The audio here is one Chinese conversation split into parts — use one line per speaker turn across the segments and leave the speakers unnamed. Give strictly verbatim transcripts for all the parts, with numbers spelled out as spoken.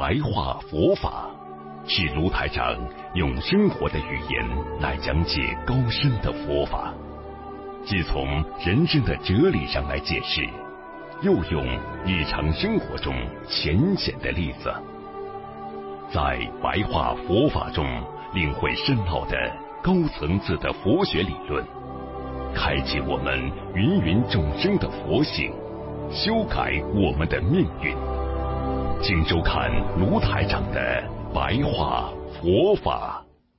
白话佛法，是卢台长用生活的语言来讲解高深的佛法，既从人生的哲理上来解释，又用日常生活中浅显的例子，在白话佛法中领会深奥的高层次的佛学理论，开启我们芸芸众生的佛性，修改我们的命运。请收看卢台长的白话佛法。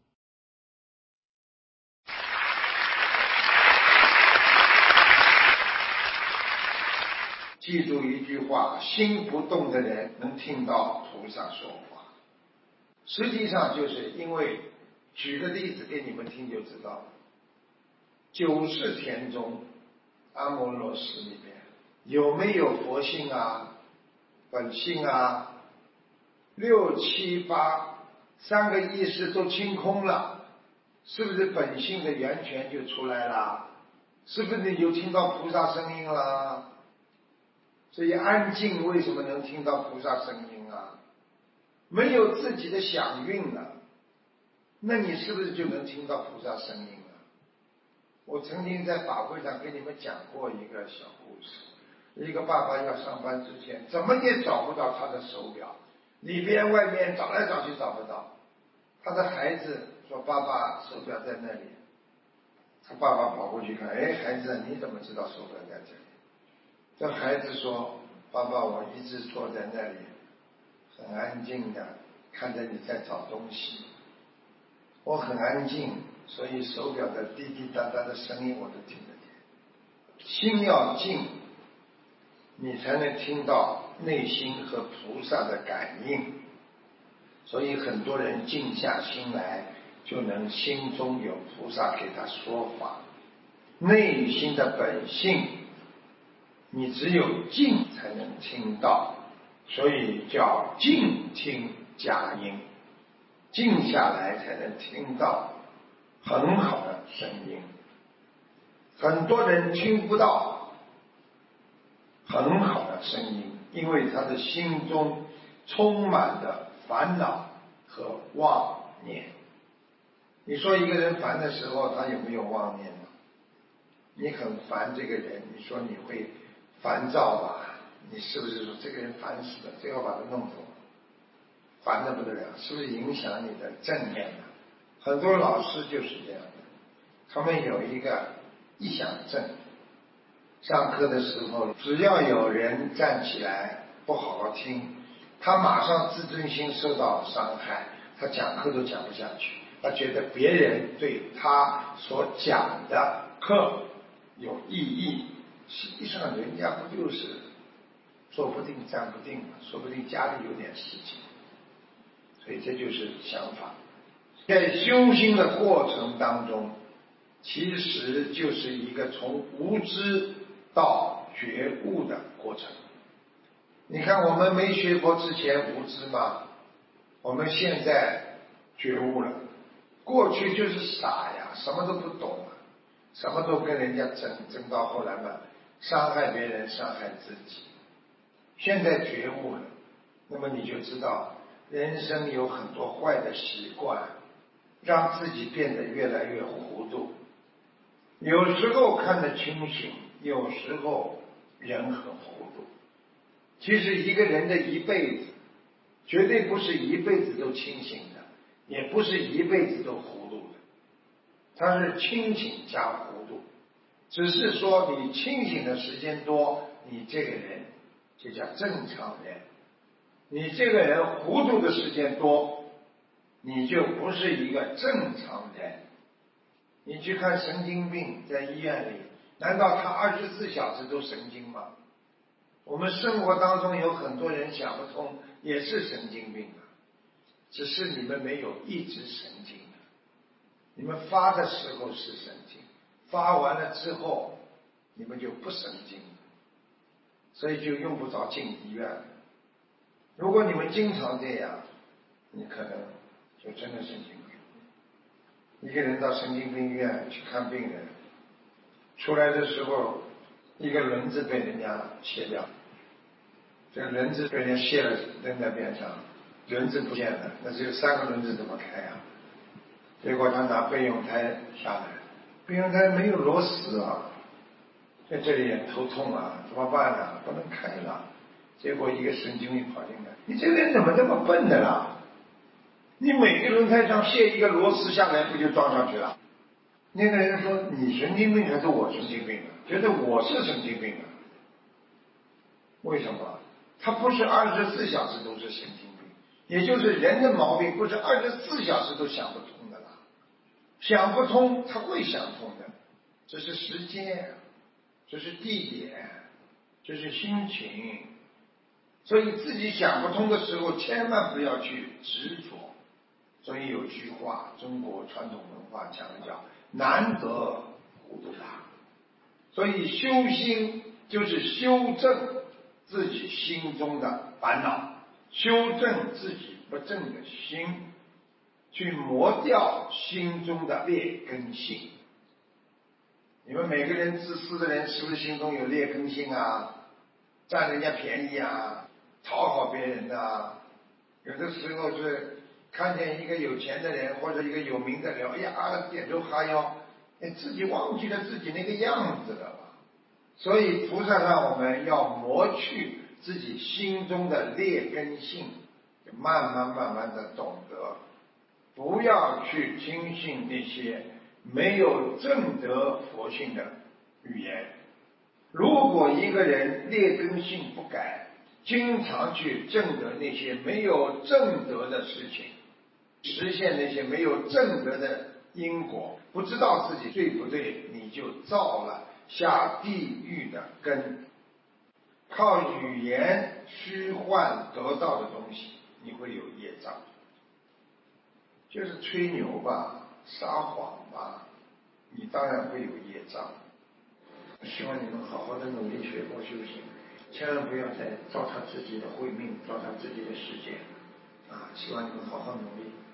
记住一句话，心不动的人能听到菩萨说话。实际上就是因为举个例子给你们听就知道了。九世田中阿摩罗什里面有没有佛性啊，本性啊？六七八三个意识都清空了，是不是本性的源泉就出来了？是不是你就听到菩萨声音了？所以安静为什么能听到菩萨声音啊？没有自己的响韵了，那你是不是就能听到菩萨声音了？我曾经在法会上跟你们讲过一个小故事，一个爸爸要上班之前怎么也找不到他的手表，里边外面找来找去找不到，他的孩子说爸爸手表在那里，他爸爸跑过去看，哎，孩子你怎么知道手表在这里？这孩子说爸爸我一直坐在那里很安静的看着你在找东西，我很安静，所以手表的滴滴答答的声音我都听得见。心要静，你才能听到内心和菩萨的感应，所以很多人静下心来就能心中有菩萨给他说法。内心的本性你只有静才能听到，所以叫静听假音，静下来才能听到很好的声音。很多人听不到很好的声音，因为他的心中充满了烦恼和妄念。你说一个人烦的时候他有没有妄念呢？你很烦这个人，你说你会烦躁吧？你是不是说这个人烦死了，最好把他弄走，烦得不得了，是不是影响你的正念呢？很多老师就是这样的，他们有一个臆想症，上课的时候只要有人站起来不好好听，他马上自尊心受到伤害，他讲课都讲不下去，他觉得别人对他所讲的课有意义，实际上人家不就是说不定站不定，说不定家里有点事情，所以这就是想法。在修心的过程当中，其实就是一个从无知到觉悟的过程。你看我们没学佛之前无知吗？我们现在觉悟了，过去就是傻呀，什么都不懂啊，什么都跟人家争，争到后来嘛，伤害别人伤害自己。现在觉悟了，那么你就知道人生有很多坏的习惯，让自己变得越来越糊涂。有时候看得清醒，有时候人很糊涂。其实一个人的一辈子绝对不是一辈子都清醒的，也不是一辈子都糊涂的，他是清醒加糊涂。只是说你清醒的时间多，你这个人就叫正常人，你这个人糊涂的时间多，你就不是一个正常人。你去看神经病在医院里，难道他二十四小时都神经吗？我们生活当中有很多人想不通，也是神经病啊，只是你们没有一直神经的。你们发的时候是神经，发完了之后你们就不神经了，所以就用不着进医院了。如果你们经常这样，你可能就真的神经病。一个人到神经病医院去看病人，出来的时候一个轮子被人家切掉，这个轮子被人家卸了扔在边上， 轮子不见了，那只有三个轮子怎么开呀？结果他拿备用胎下来，备用胎没有螺丝啊，在这里头痛啊，怎么办呢？不能开了。结果一个神经病跑进来，你这个人怎么这么笨的啦？你每个轮胎上卸一个螺丝下来，不就装上去了？那个人说：“你神经病还是我神经病啊？觉得我是神经病啊？为什么？他不是二十四小时都是神经病，也就是人的毛病不是二十四小时都想不通的啦。想不通他会想通的，这是时间，这是地点，这是心情。所以自己想不通的时候，千万不要去执着。所以有句话，中国传统文化强调难得糊涂大。所以修心就是修正自己心中的烦恼，修正自己不正的心，去磨掉心中的劣根性。你们每个人自私的人，是不是心中有劣根性啊？占人家便宜啊，讨好别人啊？有的时候是看见一个有钱的人或者一个有名的人，哎呀，点头哈腰，哎，自己忘记了自己那个样子了吧？所以菩萨让我们要磨去自己心中的劣根性，慢慢慢慢的懂得，不要去听信那些没有正德佛性的语言。如果一个人劣根性不改，经常去证得那些没有正德的事情，实现那些没有正德的因果，不知道自己对不对，你就造了下地狱的根。靠语言虚幻得到的东西，你会有业障，就是吹牛吧，撒谎吧，你当然会有业障。希望你们好好的努力学佛修行，千万不要再糟蹋自己的慧命，糟蹋自己的时间啊！希望你们好好努力。